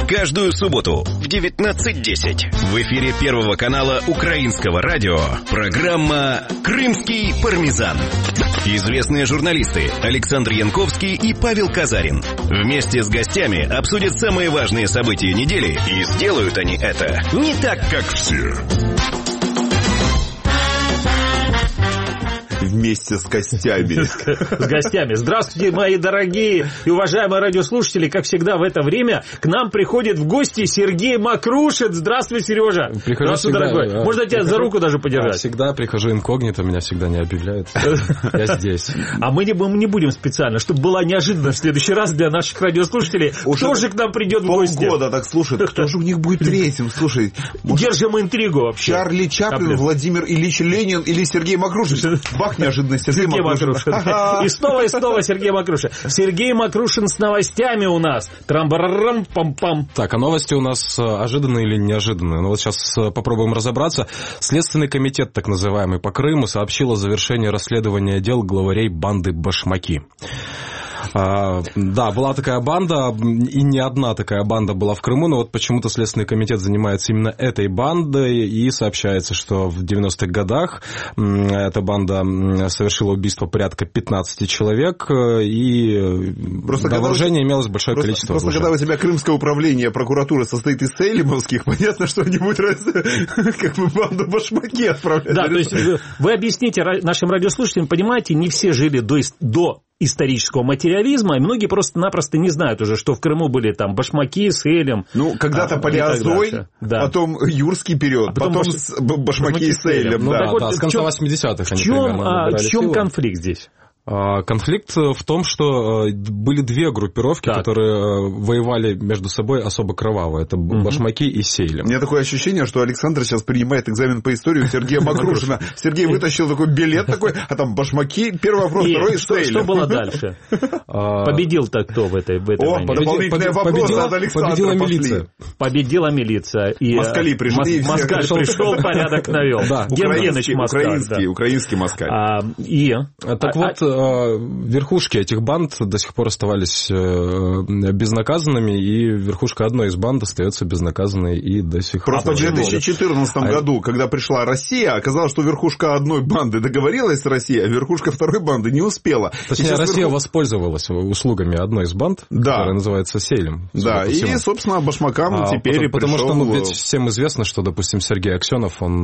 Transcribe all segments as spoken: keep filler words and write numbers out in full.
Каждую субботу в девятнадцать десять в эфире Первого канала Украинского радио программа «Крымский пармезан». Известные журналисты Александр Янковский и Павел Казарин вместе с гостями обсудят самые важные события недели, и сделают они это не так, как все. Вместе с гостями. С гостями. Здравствуйте, мои дорогие и уважаемые радиослушатели. Как всегда в это время к нам приходит в гости Сергей Макрушин. Здравствуй, Сережа. Прихожу Здравствуй, всегда, дорогой. да. Можно тебя Прихожу, за руку даже подержать? Да, всегда прихожу инкогнито, меня всегда не объявляют. Я здесь. А мы не, мы не будем специально, чтобы была неожиданность в следующий раз для наших радиослушателей. Кто же к нам придет в гости? Полгода так слушает. Кто же у них будет третьим? Слушай. Держим интригу вообще. Чарли Чаплин, Владимир Ильич Ленин или Сергей Макрушин? Бах, неожиданность. Сергей Сергей Макрушин. И снова и снова Сергей Макрушин. Сергей Макрушин с новостями у нас. Трам-барам-пам-пам. Так, а новости у нас ожиданные или неожиданные? Ну вот сейчас попробуем разобраться. Следственный комитет, так называемый, по Крыму сообщил о завершении расследования дел главарей банды «Башмаки». А, да, была такая банда, и не одна такая банда была в Крыму, но вот почему-то Следственный комитет занимается именно этой бандой, и сообщается, что в девяностых годах эта банда совершила убийство порядка пятнадцати человек, и просто на вооружении имелось большое просто, количество просто оружия. Когда у тебя Крымское управление прокуратуры состоит из сейлимовских, понятно, что они будут как бы банду «Башмаки» отправлять. Да, то есть вы объясните нашим радиослушателям, понимаете, не все жили до, до исторического материализма, и многие просто-напросто не знают уже, что в Крыму были там башмаки с элем. Ну, когда-то а, Палеозой, да. Потом юрский период, а потом, потом баш... башмаки с элем. Ну, да. да, да, с конца восьмидесятых они примерно набирали силу. В чем конфликт здесь? Конфликт в том, что были две группировки, так. которые воевали между собой особо кроваво. Это угу. башмаки и сейлем. У меня такое ощущение, что Александр сейчас принимает экзамен по истории у Сергея Макрушина. Сергей вытащил такой билет такой, а там башмаки, первый вопрос, второй сейлем. Что было дальше? Победил-то кто в этой войне? Дополнительный вопрос от Александра. Победила милиция. Победила милиция. Москали пришли. Москаль пришел, порядок навел. Генгеныч Москаль. Украинский москаль. И? Так вот, верхушки этих банд до сих пор оставались безнаказанными, и верхушка одной из банд остается безнаказанной и до сих пор. Просто в две тысячи четырнадцатом а... году, когда пришла Россия, оказалось, что верхушка одной банды договорилась с Россией, а верхушка второй банды не успела. Точнее, Россия верху... воспользовалась услугами одной из банд, да. которая называется сейлем. Да, и, собственно, башмакам а, теперь потому, пришел... Потому что, ну, ведь всем известно, что, допустим, Сергей Аксенов, он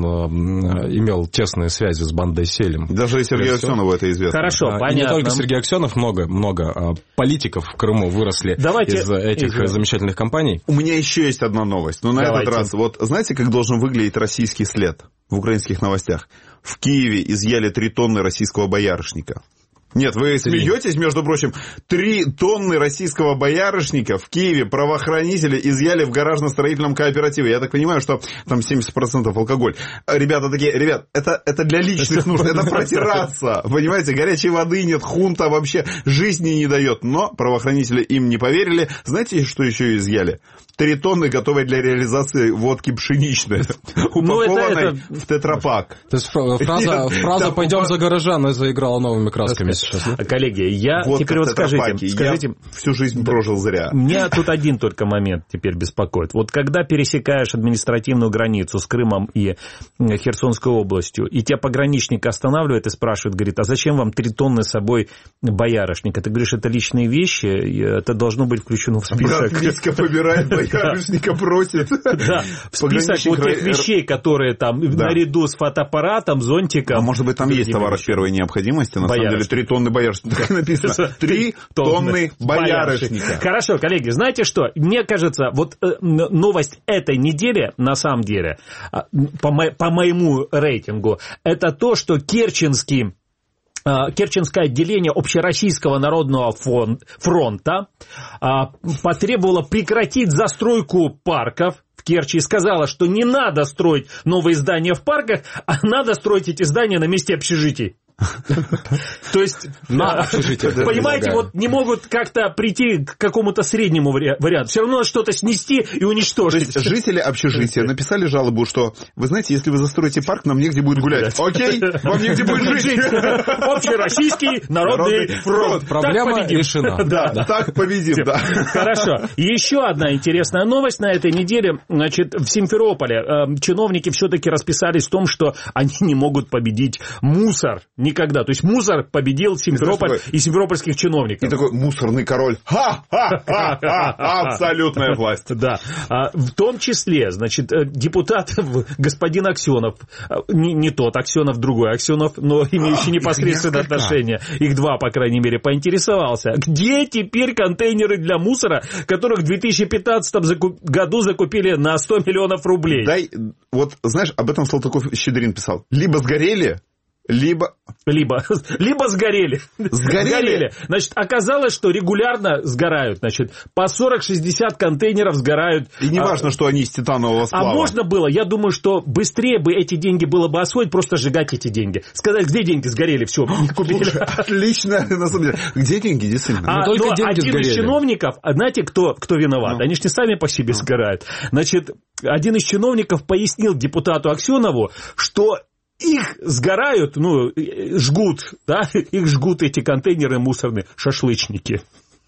э, имел тесные связи с бандой сейлем. Даже и Сергею Аксенову это известно. Хорошо, да. понятно. И не только Сергей Аксенов, много, много политиков в Крыму выросли Давайте из этих из... замечательных компаний. У меня еще есть одна новость. Но на Давайте. этот раз, вот знаете, как должен выглядеть российский след в украинских новостях? В Киеве изъяли три тонны российского боярышника. Нет, вы смеетесь, между прочим, три тонны российского боярышника в Киеве правоохранители изъяли в гаражно-строительном кооперативе. Я так понимаю, что там семьдесят процентов алкоголь. Ребята такие, ребят, это, это для личных нужд, это протираться. Понимаете, горячей воды нет, хунта вообще жизни не дает. Но правоохранители им не поверили. Знаете, что еще изъяли? Три тонны готовой для реализации водки пшеничной, упакованной в тетрапак. То есть фраза, фраза «пойдем за гаража», она заиграла новыми красками сейчас. Да? Коллеги, я вот теперь вот скажите, скажите, я всю жизнь прожил зря. Меня тут один только момент теперь беспокоит. Вот когда пересекаешь административную границу с Крымом и Херсонской областью, и тебя пограничник останавливает и спрашивает, говорит, а зачем вам три тонны с собой боярышника? Ты говоришь, это личные вещи, это должно быть включено в список. Брат Витька побирает боярышника, просит. Да, в список вот тех вещей, которые там наряду с фотоаппаратом, зонтиком. А может быть, там есть товары первой необходимости, на самом деле три тонны боярышника. Так написано. Три тонны боярышника. Хорошо, коллеги, знаете что? Мне кажется, вот новость этой недели, на самом деле, по, мо- по моему рейтингу, это то, что Керченский Керченское отделение Общероссийского народного фронта потребовало прекратить застройку парков в Керчи и сказала, что не надо строить новые здания в парках, а надо строить эти здания на месте общежитий. То есть, на общежитие. Понимаете, вот не могут как-то прийти к какому-то среднему варианту. Все равно что-то снести и уничтожить. То есть жители общежития написали жалобу, что, вы знаете, если вы застроите парк, нам негде будет гулять. Окей, вам негде будет жить. Общероссийский народный фронт. Проблема решена. Да, так победим, да. Хорошо. Еще одна интересная новость на этой неделе. Значит, в Симферополе чиновники все-таки расписались в том, что они не могут победить мусор. Никогда. То есть мусор победил Симферополь и, и симферопольских чиновников. И такой мусорный король. Ха-ха-ха! Абсолютная власть. Да. В том числе, значит, депутат господин Аксенов, не, не тот Аксенов, другой Аксенов, но имеющий непосредственное отношение, их два, по крайней мере, поинтересовался, где теперь контейнеры для мусора, которых в две тысячи пятнадцатом году закупили на сто миллионов рублей. Дай, вот, знаешь, об этом Салтыков-Щедрин писал. Либо сгорели, Либо... Либо, либо сгорели. сгорели. Сгорели. Значит, оказалось, что регулярно сгорают. Значит, по сорок-шестьдесят контейнеров сгорают. И не важно, а, что они из титанового сплава. А можно было, я думаю, что быстрее бы эти деньги было бы освоить, просто сжигать эти деньги. Сказать, где деньги сгорели, все, не купили. Слушай, отлично, на самом деле. Где деньги, действительно? А, только деньги один сгорели. Из чиновников, знаете, кто, кто виноват? Ну. Они же не сами по себе ну. сгорают. Значит, один из чиновников пояснил депутату Аксенову, что их сгорают, ну, жгут, да, их жгут эти контейнеры мусорные, шашлычники.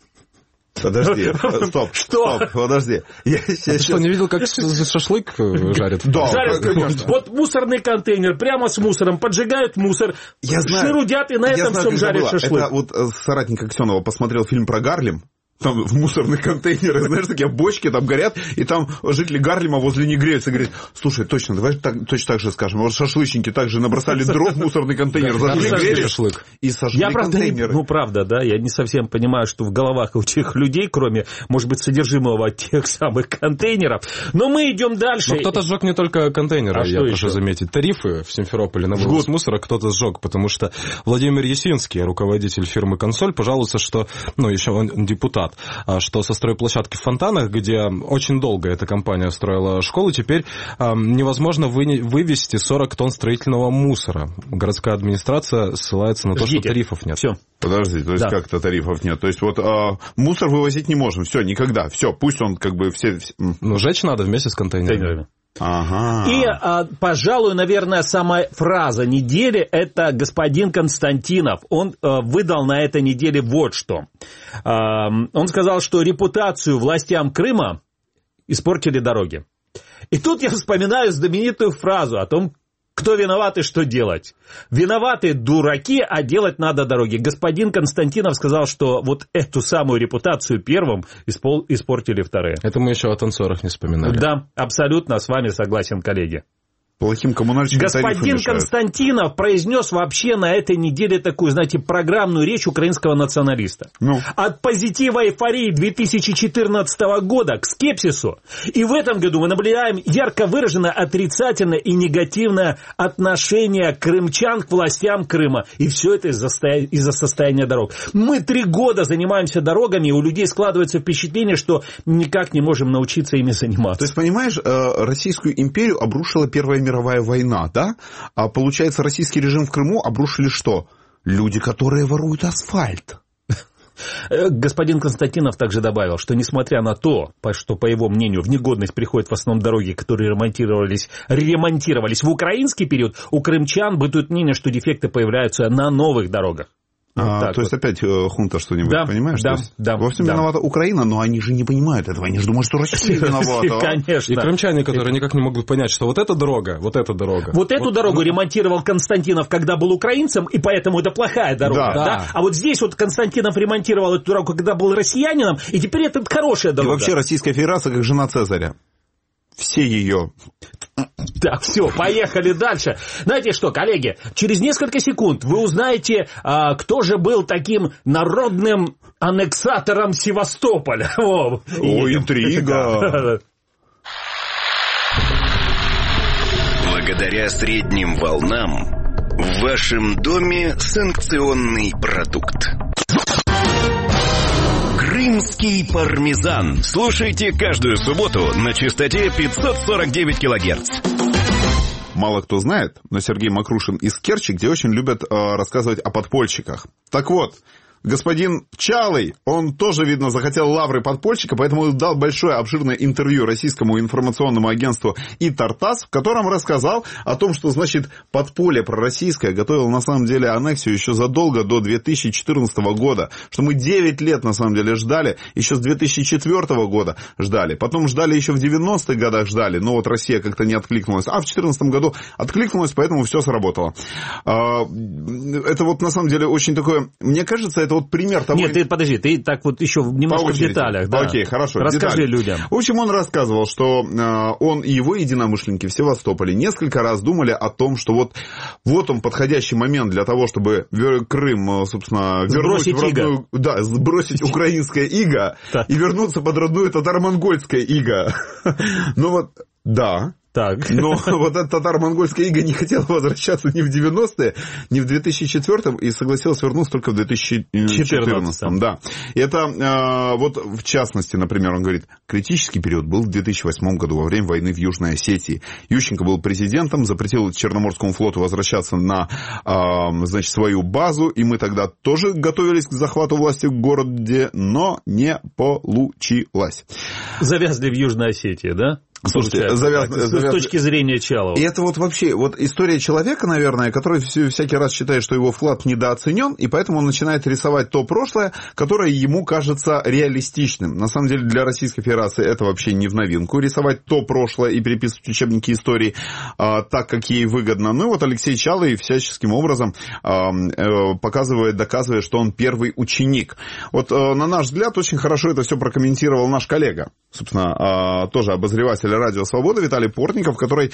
Подожди, стоп, что? стоп, подожди. Я, я, Ты я... что, не видел, как шашлык жарят? Да, жарят, конечно. Вот мусорный контейнер, прямо с мусором, поджигают мусор, я знаю, шерудят и на этом знаю, всем жарят шашлык. Это вот соратник Аксенова посмотрел фильм про Гарлем. Там в мусорных контейнерах, знаешь, такие бочки там горят, и там жители Гарлема возле них греются и говорят, слушай, точно, давай так, точно так же скажем. Вот шашлычники также набросали дров в мусорный контейнер, зажгли, грели шашлык и сожгли я, правда, контейнеры. Ну, правда, да, я не совсем понимаю, что в головах у тех людей, кроме, может быть, содержимого тех самых контейнеров. Но мы идем дальше. Но кто-то сжег не только контейнеры, а я прошу еще? заметить. Тарифы в Симферополе на вывоз мусора кто-то сжег, потому что Владимир Ясинский, руководитель фирмы «Консоль», пожаловался, что, ну, еще он депутат, что со стройплощадки в Фонтанах, где очень долго эта компания строила школу, теперь э, невозможно вы, вывести сорок тонн строительного мусора. Городская администрация ссылается на то, Ждите. что тарифов нет. Все. Подожди, то есть да. как-то тарифов нет? То есть вот э, мусор вывозить не можем, все, никогда, все, пусть он как бы все... Ну, жечь надо вместе с контейнерами. Ага. И, а, пожалуй, наверное, самая фраза недели – это господин Константинов. Он а, выдал на этой неделе вот что. А, он сказал, что репутацию властям Крыма испортили дороги. И тут я вспоминаю знаменитую фразу о том, кто виноват и что делать. Виноваты дураки, а делать надо дороги. Господин Константинов сказал, что вот эту самую репутацию первым испортили вторые. Это мы еще о танцорах не вспоминали. Да, абсолютно с вами согласен, коллеги. Плохим коммунальщикам господин Константинов произнес вообще на этой неделе такую, знаете, программную речь украинского националиста. Ну. От позитива эйфории две тысячи четырнадцатого года к скепсису. И в этом году мы наблюдаем ярко выраженное отрицательное и негативное отношение крымчан к властям Крыма. И все это из-за, из-за состояния дорог. Мы три года занимаемся дорогами, и у людей складывается впечатление, что никак не можем научиться ими заниматься. То есть, понимаешь, Российскую империю обрушила Первая мировая война, да? А получается, российский режим в Крыму обрушили что? Люди, которые воруют асфальт. Господин Константинов также добавил, что несмотря на то, что, по его мнению, в негодность приходят в основном дороги, которые ремонтировались, ремонтировались в украинский период, у крымчан бытует мнение, что дефекты появляются на новых дорогах. Вот а, то вот. есть опять э, хунта что-нибудь, да, понимаешь? Да, да. Во всем да. виновата Украина, но они же не понимают этого. Они же думают, что Россия виновата. Конечно. И крымчане, которые никак не могут понять, что вот эта дорога, вот эта дорога. Вот эту дорогу ремонтировал Константинов, когда был украинцем, и поэтому это плохая дорога. Да. А вот здесь вот Константинов ремонтировал эту дорогу, когда был россиянином, и теперь это хорошая дорога. И вообще Российская Федерация как жена Цезаря. Все ее... Так, все, поехали дальше. Знаете что, коллеги, через несколько секунд вы узнаете, а, кто же был таким народным аннексатором Севастополя. О, О интрига! Благодаря средним волнам в вашем доме санкционный продукт. Крымский пармезан. Слушайте каждую субботу на частоте пятьсот сорок девять килогерц. мало кто знает, но Сергей Макрушин из Керчи, где очень любят э, рассказывать о подпольщиках. Так вот, господин Чалый, он тоже, видно, захотел лавры подпольщика, поэтому дал большое обширное интервью российскому информационному агентству ИТАРТАСС, в котором рассказал о том, что, значит, подполье пророссийское готовило, на самом деле, аннексию еще задолго до две тысячи четырнадцатого года, что мы девять лет, на самом деле, ждали, еще с две тысячи четвёртого года ждали, потом ждали еще в девяностых годах ждали, но вот Россия как-то не откликнулась, а в две тысячи четырнадцатом году откликнулась, поэтому все сработало. Это вот, на самом деле, очень такое, мне кажется, это вот пример того... Нет, ты подожди, ты так вот еще немножко в деталях. Да. Окей, хорошо. Расскажи детали. людям. В общем, он рассказывал, что э, он и его единомышленники в Севастополе несколько раз думали о том, что вот, вот он подходящий момент для того, чтобы Крым, собственно, вернуть сбросить в родную... иго. Да, сбросить украинское иго и вернуться под родную татаро-монгольское иго. Ну вот, да... Так. Но вот это татаро-монгольское иго не хотело возвращаться ни в девяностые, ни в две тысячи четвёртом и согласилось вернуться только в две тысячи четырнадцатом. Да. И это э, вот в частности, например, он говорит, критический период был в две тысячи восьмом году во время войны в Южной Осетии. Ющенко был президентом, запретил Черноморскому флоту возвращаться на э, значит, свою базу, и мы тогда тоже готовились к захвату власти в городе, но не получилось. Завязли в Южной Осетии, да? Слушайте, завяз... с, завяз... с точки зрения Чалова. И это вот вообще вот история человека, наверное, который всякий раз считает, что его вклад недооценен, и поэтому он начинает рисовать то прошлое, которое ему кажется реалистичным. На самом деле для Российской Федерации это вообще не в новинку, рисовать то прошлое и переписывать учебники истории а, так, как ей выгодно. Ну и вот Алексей Чалый всяческим образом а, а, показывает, доказывает, что он первый ученик. Вот а, на наш взгляд очень хорошо это все прокомментировал наш коллега, собственно, а, тоже обозреватель Радио Свобода Виталий Портников, который,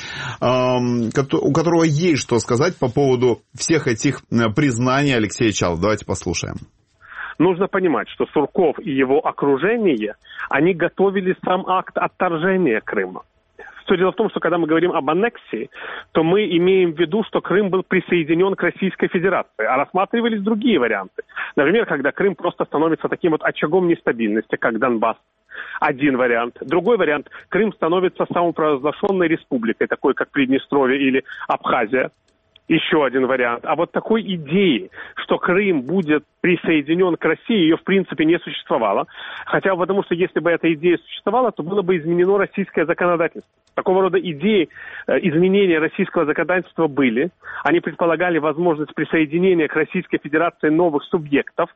эм, у которого есть что сказать по поводу всех этих признаний Алексея Чалова. Давайте послушаем. Нужно понимать, что Сурков и его окружение, они готовили сам акт отторжения Крыма. Все дело в том, что когда мы говорим об аннексии, то мы имеем в виду, что Крым был присоединен к Российской Федерации, а рассматривались другие варианты. Например, когда Крым просто становится таким вот очагом нестабильности, как Донбасс. Один вариант. Другой вариант. Крым становится самопровозглашенной республикой, такой как Приднестровье или Абхазия. Еще один вариант. А вот такой идеи, что Крым будет присоединен к России, ее в принципе не существовало. Хотя потому что если бы эта идея существовала, то было бы изменено российское законодательство. Такого рода идеи изменения российского законодательства были. Они предполагали возможность присоединения к Российской Федерации новых субъектов,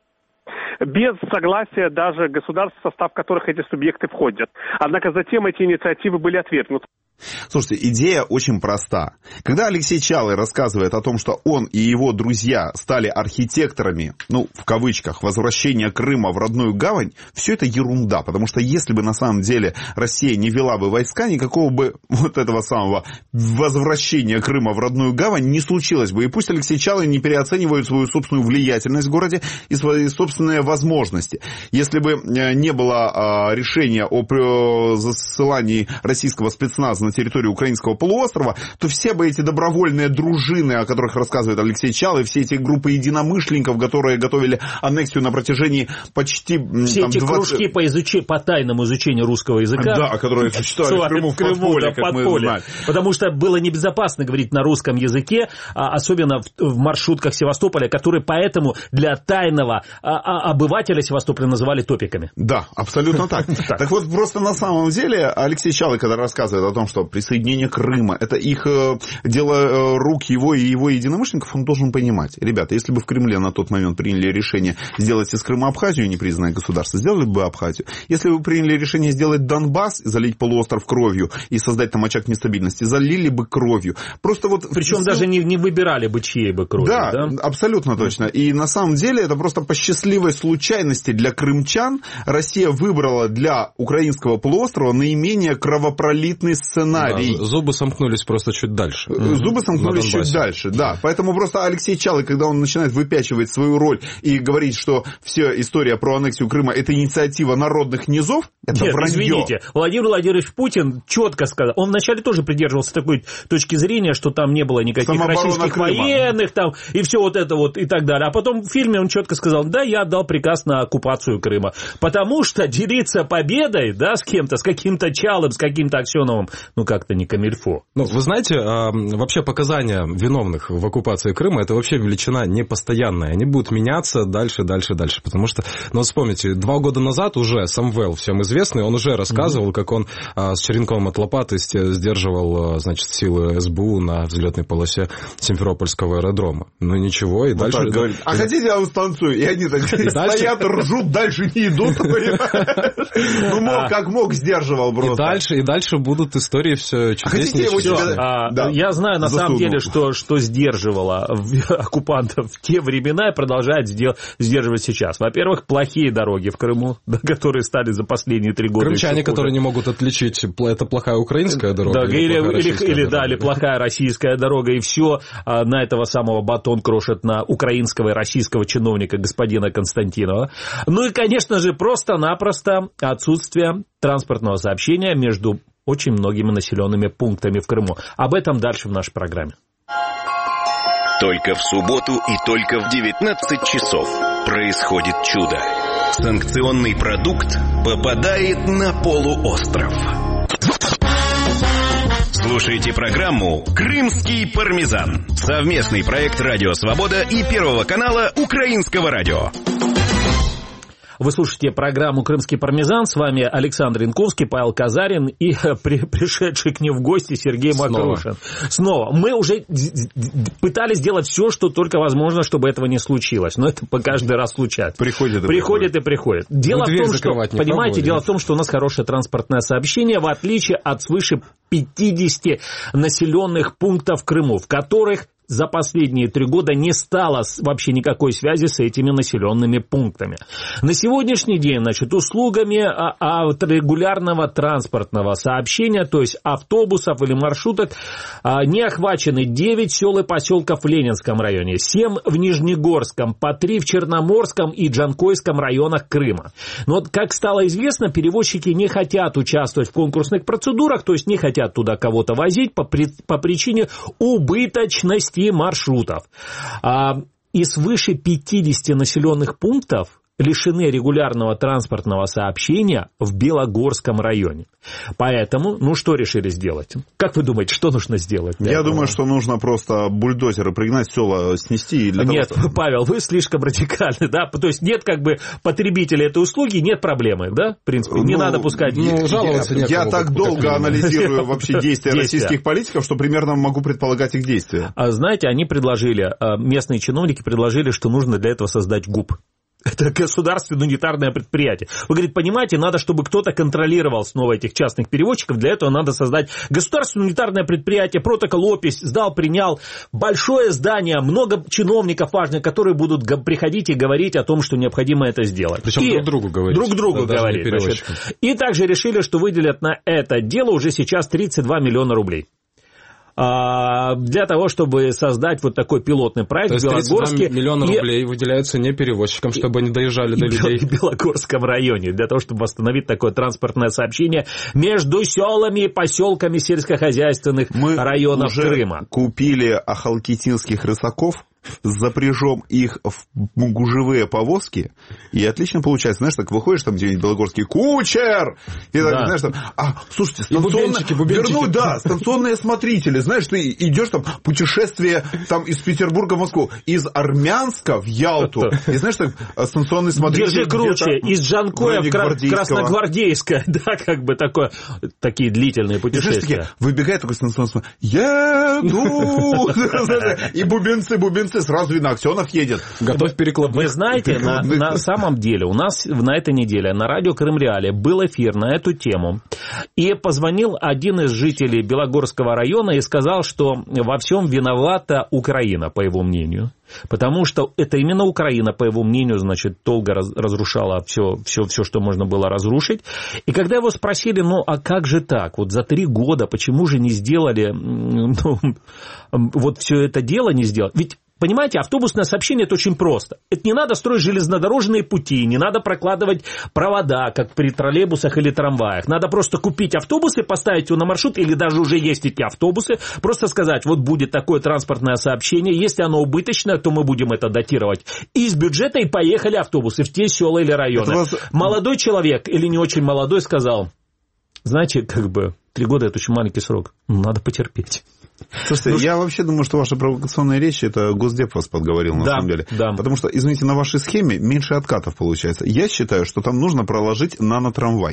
без согласия даже государств, в состав которых эти субъекты входят. Однако затем эти инициативы были отвергнуты. Слушайте, идея очень проста. Когда Алексей Чалый рассказывает о том, что он и его друзья стали архитекторами, ну, в кавычках, возвращения Крыма в родную гавань, все это ерунда, потому что если бы на самом деле Россия не вела бы войска, никакого бы вот этого самого возвращения Крыма в родную гавань не случилось бы. И пусть Алексей Чалый не переоценивает свою собственную влиятельность в городе и свои собственные возможности. Если бы не было решения о засылании российского спецназа на территорию украинского полуострова, то все бы эти добровольные дружины, о которых рассказывает Алексей Чалый, все эти группы единомышленников, которые готовили аннексию на протяжении почти... Все там, эти двадцать... кружки по, изуч... по тайному изучению русского языка. Да, которые существовали в Крыму в подполье, как мы знаем. Потому что было небезопасно говорить на русском языке, особенно в, в маршрутках Севастополя, которые поэтому для тайного обывателя Севастополя называли топиками. Да, абсолютно так. Так вот, просто на самом деле Алексей Чалый, когда рассказывает о том, что присоединение Крыма, это их э, дело э, рук его и его единомышленников, он должен понимать. Ребята, если бы в Кремле на тот момент приняли решение сделать из Крыма Абхазию, непризнанное государство, сделали бы Абхазию. Если бы приняли решение сделать Донбасс, залить полуостров кровью и создать там очаг нестабильности, залили бы кровью. Просто вот... Причем все... даже не, не выбирали бы чьей бы кровью. Да, да? абсолютно точно. И на самом деле это просто по счастливой случайности для крымчан Россия выбрала для украинского полуострова наименее кровопролитный сценарий. Да, зубы сомкнулись просто чуть дальше. Зубы сомкнулись чуть дальше, да. Поэтому просто Алексей Чалый, когда он начинает выпячивать свою роль и говорить, что вся история про аннексию Крыма — это инициатива народных низов, это Нет, вранье. Извините, Владимир Владимирович Путин четко сказал, он вначале тоже придерживался такой точки зрения, что там не было никаких российских Крыма. военных там, и все вот это вот и так далее. А потом в фильме он четко сказал, да, я отдал приказ на оккупацию Крыма. Потому что делиться победой, да, с кем-то, с каким-то Чалым, с каким-то Аксеновым, ну, как-то не камильфо. Ну, вы знаете, вообще показания виновных в оккупации Крыма, это вообще величина непостоянная. Они будут меняться дальше, дальше, дальше. Потому что, ну, вспомните, два года назад уже Самвел, всем известный, он уже рассказывал, mm-hmm. как он с черенком от лопаты сдерживал, значит, силы СБУ на взлетной полосе Симферопольского аэродрома. Ну, ничего, и вот дальше... Говорит, а хотите, я вас станцую? И они так стоят, ржут, дальше не идут. Ну, мог, как мог, сдерживал просто. И дальше, и дальше будут истории все чудеснее. Я знаю, на самом деле, что сдерживало оккупантов в те времена и продолжает сдерживать сейчас. Во-первых, плохие дороги в Крыму, которые стали за последние три года. Крымчане, которые не могут отличить, это плохая украинская дорога да, или, или, или, да, или плохая российская дорога, и все на этого самого батон крошат на украинского и российского чиновника господина Константинова. Ну и, конечно же, просто-напросто отсутствие транспортного сообщения между очень многими населенными пунктами в Крыму. Об этом дальше в нашей программе. Только в субботу и только в девятнадцать часов происходит чудо. Санкционный продукт попадает на полуостров. Слушайте программу «Крымский пармезан». Совместный проект «Радио Свобода» и Первого канала Украинского радио. Вы слушаете программу «Крымский пармезан». С вами Александр Янковский, Павел Казарин и при, пришедший к ним в гости Сергей Макрушин. Снова. Снова. Мы уже пытались сделать все, что только возможно, чтобы этого не случилось. Но это по каждый раз случается. Приходит и приходит. И приходит. Дело в том, что, понимаете, пробовали. Дело в том, что у нас хорошее транспортное сообщение, в отличие от свыше пятидесяти населенных пунктов в Крыму, в которых за последние три года не стало вообще никакой связи с этими населенными пунктами. На сегодняшний день, значит, услугами от регулярного транспортного сообщения, то есть автобусов или маршруток, не охвачены девять сел и поселков в Ленинском районе, семь в Нижнегорском, по три в Черноморском и Джанкойском районах Крыма. Но вот, как стало известно, перевозчики не хотят участвовать в конкурсных процедурах, то есть не хотят туда кого-то возить по, при, по причине убыточности маршрутов. И свыше пятидесяти населенных пунктов лишены регулярного транспортного сообщения в Белогорском районе. Поэтому, ну что решили сделать? Как вы думаете, что нужно сделать? Я думаю, что нужно просто бульдозеры пригнать, села снести. И для нет, того, что... Павел, вы слишком радикальны, да? То есть нет как бы потребителя этой услуги, нет проблемы, да? В принципе, не ну, надо пускать... Ну, жаловаться я, я так долго анализирую вообще действия российских политиков, что примерно могу предполагать их действия. А знаете, они предложили, местные чиновники предложили, что нужно для этого создать ГУП. Это государственное унитарное предприятие. Вы говорите, понимаете, надо, чтобы кто-то контролировал снова этих частных перевозчиков. Для этого надо создать государственное унитарное предприятие, протокол опись, сдал, принял. Большое здание, много чиновников важных, которые будут приходить и говорить о том, что необходимо это сделать. Причем и друг другу говорить. Друг другу да, говорить. Значит. И также решили, что выделят на это дело уже сейчас тридцать два миллиона рублей. Для того, чтобы создать вот такой пилотный проект в Белогорске. тридцать два миллиона рублей выделяются не перевозчикам, чтобы они доезжали до людей. В Белогорском районе, для того, чтобы восстановить такое транспортное сообщение между селами и поселками сельскохозяйственных Мы районов уже Крыма. Купили ахалкитинских рысаков, запряжем их в гужевые повозки, и отлично получается. Знаешь, так выходишь там где-нибудь белогорский кучер, и так, да. знаешь, там, а, слушайте, станционные... бубенчики, бубенчики. Вернуть, да, станционные смотрители, знаешь, ты идешь там, путешествие там из Петербурга в Москву, из Армянска в Ялту, и знаешь, так, станционный смотритель... Держи круче, из Джанкоя в Красногвардейское, да, как бы такое, такие длительные путешествия. И, знаешь, такие, выбегает такой станционный смотритель, еду, и бубенцы, бубенцы, сразу видно, Аксенов едет. Готовь перекладных. Вы знаете, на, на самом деле, у нас на этой неделе на радио Крым-Реале был эфир на эту тему. И позвонил один из жителей Белогорского района и сказал, что во всем виновата Украина, по его мнению. Потому что это именно Украина, по его мнению, значит, долго разрушала все, все, все, что можно было разрушить. И когда его спросили, ну, а как же так? Вот за три года почему же не сделали, ну, вот все это дело не сделали? Ведь понимаете, автобусное сообщение – это очень просто. Это не надо строить железнодорожные пути, не надо прокладывать провода, как при троллейбусах или трамваях. Надо просто купить автобусы, поставить его на маршрут, или даже уже есть эти автобусы, просто сказать, вот будет такое транспортное сообщение, если оно убыточное, то мы будем это датировать из бюджета, и поехали автобусы в те села или районы. Вас... Молодой человек, или не очень молодой, сказал... Знаете, как бы, три года – это очень маленький срок. Надо потерпеть. Слушайте, ну, я что... вообще думаю, что ваша провокационная речь, это Госдеп вас подговорил, на да, самом деле. Да. Потому что, извините, на вашей схеме меньше откатов получается. Я считаю, что там нужно проложить нано-трамвай.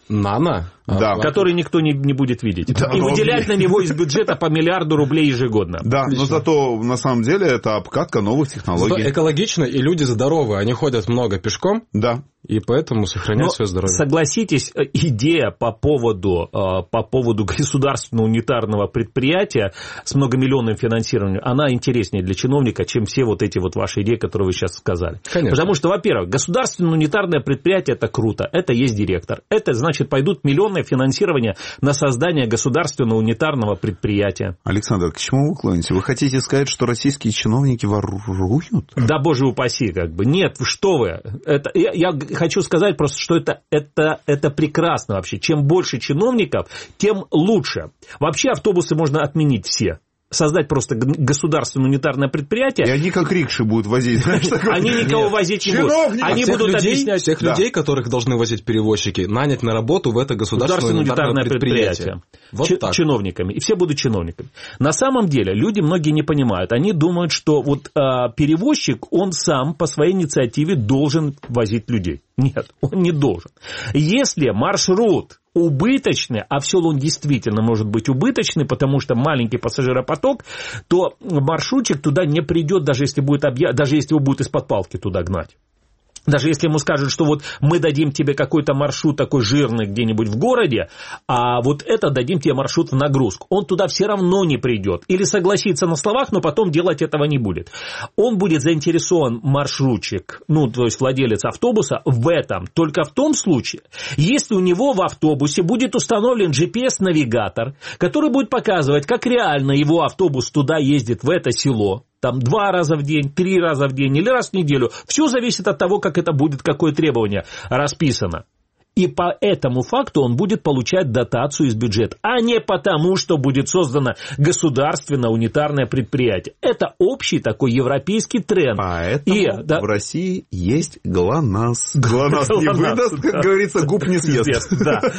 Нано? Да. Который никто не, не будет видеть. Да, и выделять на него из бюджета по миллиарду рублей ежегодно. Да, отлично. Но зато, на самом деле, это обкатка новых технологий. Зато экологично, и люди здоровые. Они ходят много пешком. Да. И поэтому сохраняют свое здоровье. Согласитесь, идея по поводу, по поводу государственного унитарного предприятия с многомиллионным финансированием, она интереснее для чиновника, чем все вот эти вот ваши идеи, которые вы сейчас сказали. Конечно. Потому что, во-первых, государственное унитарное предприятие – это круто, это есть директор. Это, значит, пойдут миллионное финансирование на создание государственного унитарного предприятия. Александр, к чему вы клоните? Вы хотите сказать, что российские чиновники воруют? Да, боже упаси, как бы. Нет, что вы. Это, я, я хочу сказать просто, что это, это, это прекрасно вообще. Чем больше чиновников, тем лучше. Вообще автобусы можно отменить все. Создать просто государственное унитарное предприятие. И они как рикши будут возить. Они никого возить не будут. Они будут объяснять... Всех людей, которых должны возить перевозчики, нанять на работу в это государственное унитарное предприятие. Чиновниками. И все будут чиновниками. На самом деле, люди многие не понимают. Они думают, что вот перевозчик, он сам по своей инициативе должен возить людей. Нет, он не должен. Если маршрут убыточный, а в село он действительно может быть убыточный, потому что маленький пассажиропоток, то маршрутчик туда не придет, даже если, будет объя... даже если его будут из-под палки туда гнать. Даже если ему скажут, что вот мы дадим тебе какой-то маршрут такой жирный где-нибудь в городе, а вот это дадим тебе маршрут в нагрузку, он туда все равно не придет. Или согласится на словах, но потом делать этого не будет. Он будет заинтересован, маршрутчик, ну, то есть владелец автобуса, в этом. Только в том случае, если у него в автобусе будет установлен джи пи эс-навигатор, который будет показывать, как реально его автобус туда ездит, в это село. Там два раза в день, три раза в день или раз в неделю. Все зависит от того, как это будет, какое требование расписано. И по этому факту он будет получать дотацию из бюджета, а не потому, что будет создано государственное унитарное предприятие. Это общий такой европейский тренд. Поэтому и, да, в России есть ГЛОНАСС. ГЛОНАСС не выдаст, как говорится, губ не съест.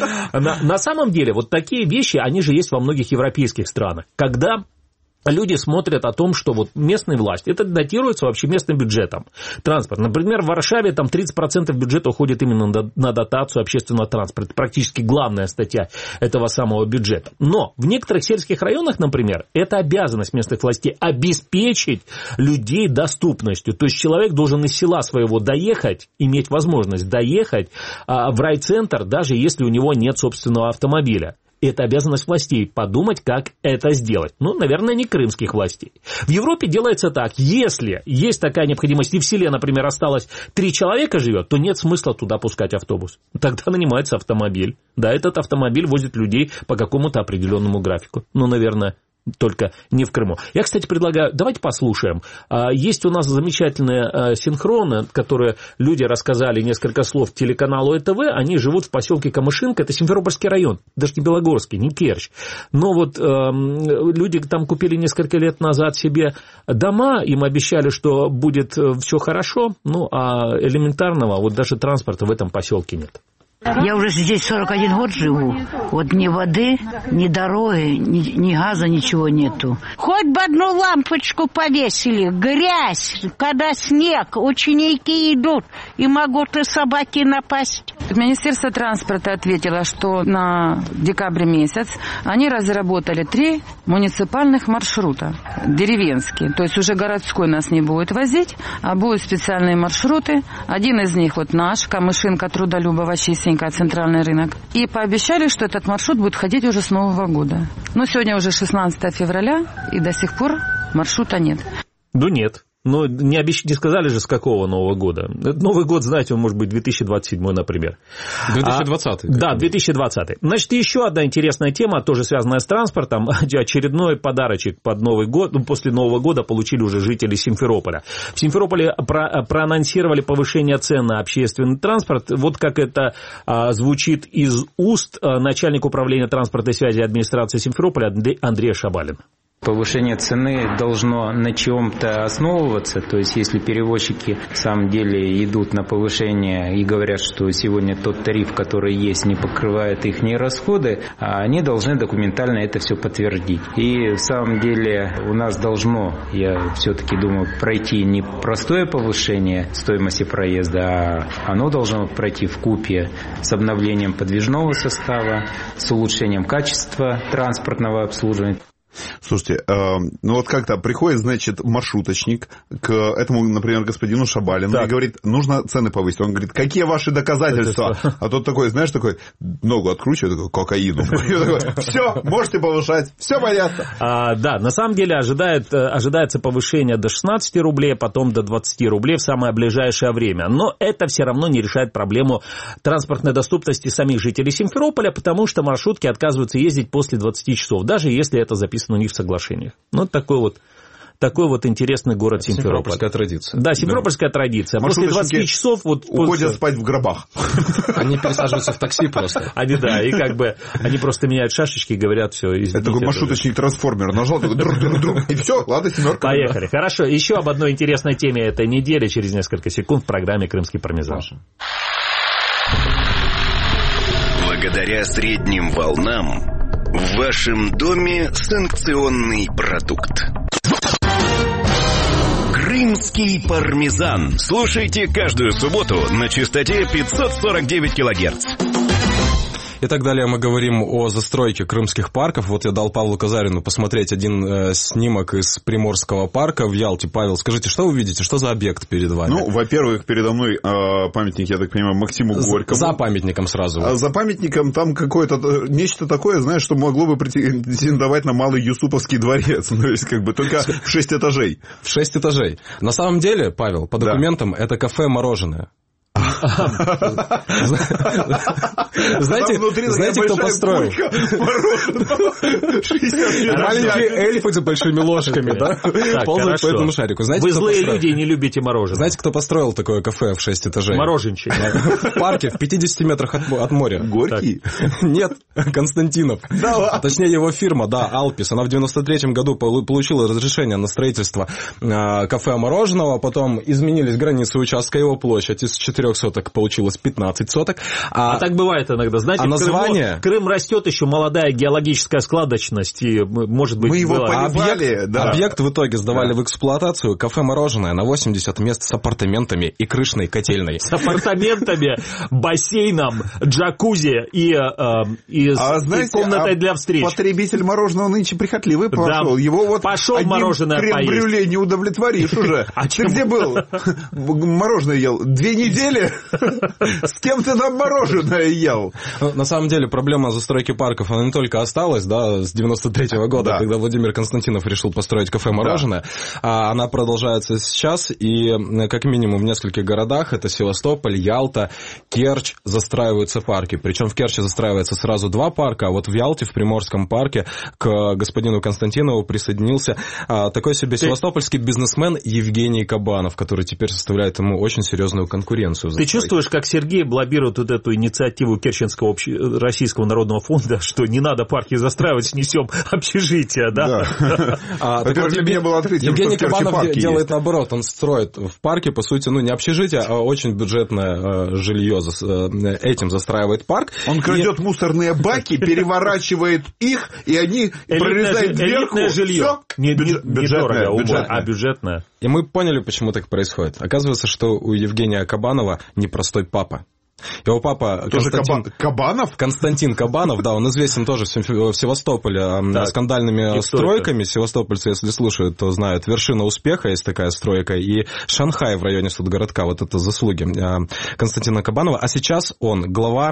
На самом деле, вот такие вещи, они же есть во многих европейских странах. Когда... Люди смотрят о том, что вот местные власти, это датируется вообще местным бюджетом. Транспорт. Например, в Варшаве там тридцать процентов бюджета уходит именно на дотацию общественного транспорта. Практически главная статья этого самого бюджета. Но в некоторых сельских районах, например, это обязанность местных властей обеспечить людей доступностью. То есть человек должен из села своего доехать, иметь возможность доехать в райцентр, даже если у него нет собственного автомобиля. Это обязанность властей подумать, как это сделать. Ну, наверное, не крымских властей. В Европе делается так. Если есть такая необходимость, и в селе, например, осталось три человека живет, то нет смысла туда пускать автобус. Тогда нанимается автомобиль. Да, этот автомобиль возит людей по какому-то определенному графику. Ну, наверное, только не в Крыму. Я, кстати, предлагаю, давайте послушаем. Есть у нас замечательные синхроны, которые люди рассказали несколько слов телеканалу ЭТВ. Они живут в поселке Камышинка, это Симферопольский район, даже не Белогорский, не Керчь. Но вот э, люди там купили несколько лет назад себе дома, им обещали, что будет все хорошо, ну, а элементарного, вот даже транспорта в этом поселке нет. Я уже здесь сорок один год живу. Вот ни воды, ни дороги, ни, ни газа, ничего нету. Хоть бы одну лампочку повесили. Грязь, когда снег, ученики идут, и могут и собаки напасть. Министерство транспорта ответило, что на декабрь месяц они разработали три муниципальных маршрута, деревенские. То есть уже городской нас не будет возить, а будут специальные маршруты. Один из них вот наш, Камышинка, Трудолюбова, Чистенькая, центральный рынок. И пообещали, что этот маршрут будет ходить уже с Нового года. Но сегодня уже шестнадцатое февраля, и до сих пор маршрута нет. Да нет. Но не, обещ... не сказали же, с какого Нового года. Новый год, знаете, он может быть две тысячи двадцать седьмой, например. две тысячи двадцатый. А, да, две тысячи двадцатый. Значит, еще одна интересная тема, тоже связанная с транспортом. Очередной подарочек под Новый год, ну, после Нового года получили уже жители Симферополя. В Симферополе про... проанонсировали повышение цен на общественный транспорт. Вот как это а, звучит из уст а, начальника управления транспортной связи администрации Симферополя Андрея Шабалина. Повышение цены должно на чем-то основываться, то есть если перевозчики в самом деле идут на повышение и говорят, что сегодня тот тариф, который есть, не покрывает их расходы, они должны документально это все подтвердить. И в самом деле у нас должно, я все-таки думаю, пройти не простое повышение стоимости проезда, а оно должно пройти вкупе с обновлением подвижного состава, с улучшением качества транспортного обслуживания. Слушайте, э, ну вот как-то приходит, значит, маршруточник к этому, например, господину Шабалину так. и говорит, нужно цены повысить. Он говорит, какие ваши доказательства? А тот такой, знаешь, такой, ногу откручивает, такой, кокаину. Все, можете повышать, все понятно. А, да, на самом деле ожидает, ожидается повышение до шестнадцати рублей, потом до двадцати рублей в самое ближайшее время. Но это все равно не решает проблему транспортной доступности самих жителей Симферополя, потому что маршрутки отказываются ездить после двадцати часов, даже если это записано у них в соглашениях. Ну, такой вот, такой вот интересный город Симферополь. Симферопольская традиция. Да, симферопольская да. традиция. После двадцати часов... Вот, уходят после... спать в гробах. Они пересаживаются в такси просто. Они, да, и как бы, они просто меняют шашечки и говорят, все, извините. Это такой маршруточник-трансформер. Нажал, и все, ладно, семерка. Поехали. Хорошо, еще об одной интересной теме этой недели через несколько секунд в программе «Крымский пармезан». Благодаря средним волнам в вашем доме санкционный продукт. Крымский пармезан. Слушайте каждую субботу на частоте пятьсот сорок девять килогерц. И так далее мы говорим о застройке крымских парков. Вот я дал Павлу Казарину посмотреть один э, снимок из Приморского парка в Ялте. Павел, скажите, что вы видите? Что за объект перед вами? Ну, во-первых, передо мной э, памятник, я так понимаю, Максиму Горькому. За памятником сразу. А за памятником там какое-то, нечто такое, знаешь, что могло бы претендовать на Малый Юсуповский дворец. То есть, как бы, только в шесть этажей. В шесть этажей. На самом деле, Павел, по документам, да. это кафе-мороженое. Знаете, знаете, кто построил? Маленькие эльфы с большими ложками, да? Ползают по этому шарику. Вы злые люди и не любите мороженое. Знаете, кто построил такое кафе в шесть этажей? Мороженщик. В парке в пятидесяти метрах от моря. Горький? Нет, Константинов. Точнее, его фирма, да, Алпис. Она в девяносто третьем году получила разрешение на строительство кафе-мороженого. Потом изменились границы участка, его площадь из четырех соток получилось пятнадцать соток. А, а так бывает иногда. Знаете, а название... Крым, Крым растет еще молодая геологическая складочность. И, может быть, мы его было... поливали. Объект, да. объект в итоге сдавали да. в эксплуатацию. Кафе-мороженое на восемьдесят мест с апартаментами и крышной котельной. С апартаментами, бассейном, джакузи и, и, а, знаете, и комнатой а для встреч. Потребитель мороженого нынче прихотливый пошел. Да. Его вот пошел мороженое поесть. Крем-брюле не удовлетворишь уже. А ты где был? Мороженое ел? Две недели? С кем ты там мороженое ел? Ну, на самом деле, проблема застройки парков, она не только осталась, да, с девяносто третьего года, да. когда Владимир Константинов решил построить кафе-мороженое, да. а она продолжается сейчас, и как минимум в нескольких городах, это Севастополь, Ялта, Керчь, застраиваются парки. Причем в Керчи застраивается сразу два парка, а вот в Ялте, в Приморском парке, к господину Константинову присоединился а, такой себе ты... севастопольский бизнесмен Евгений Кабанов, который теперь составляет ему очень серьезную конкуренцию. Ты чувствуешь, как Сергей лоббирует вот эту инициативу Керченского обще... Российского народного фонда, что не надо парки застраивать, снесем общежитие, да? Во-первых, для меня было открытие, Евгений Кабанов делает наоборот, он строит в парке, по сути, ну не общежитие, а очень бюджетное жилье, этим застраивает парк. Он крадет мусорные баки, переворачивает их, и они прорезают дверку. Элитное жилье. Не дорого, а бюджетное. И мы поняли, почему так происходит. Оказывается, что у Евгения Кабанова непростой папа. Его папа тоже Константин... Кабанов? Константин Кабанов, да, он известен тоже в Севастополе так, скандальными стройками. Севастопольцы, если слушают, то знают. Вершина успеха есть такая стройка. И Шанхай в районе Судгородка. Вот это заслуги Константина Кабанова. А сейчас он глава,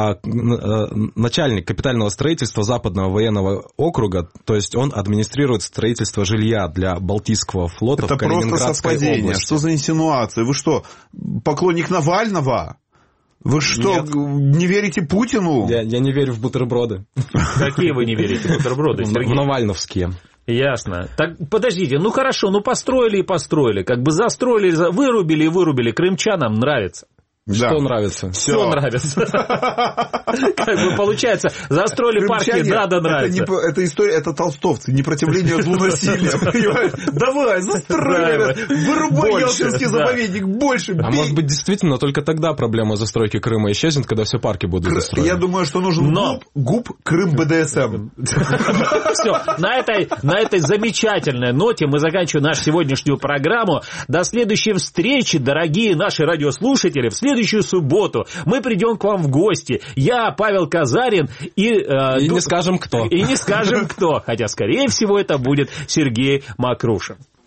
начальник капитального строительства Западного военного округа. То есть он администрирует строительство жилья для Балтийского флота это в Калининградской совпадение. области. Что за инсинуации? Вы что, поклонник Навального? Вы что, Нет. не верите Путину? Я, я не верю в бутерброды. Какие вы не верите в бутерброды, Сергей? В навальновские. Ясно. Так, подождите, ну хорошо, ну построили и построили. Как бы застроили, вырубили и вырубили. Крымчанам нравится. Что да. нравится? Все, Все нравится. Как бы получается, застроили парки, надо нравится. Это, не, это история, это толстовцы, непротивление злу насилия, понимаешь? Давай, застроили, вырубай Ялтинский заповедник, больше. А может быть, действительно, только тогда проблема застройки Крыма исчезнет, когда все парки будут застроены. Я думаю, что нужен ГУП Крым БДСМ. Все, на этой, на этой замечательной ноте мы заканчиваем нашу сегодняшнюю программу. До следующей встречи, дорогие наши радиослушатели. В следующую субботу мы придем к вам в гости. Я, Павел Казарин и... Э, и ду... не скажем кто. И не скажем кто. Хотя, скорее всего, это будет Сергей Макрушин.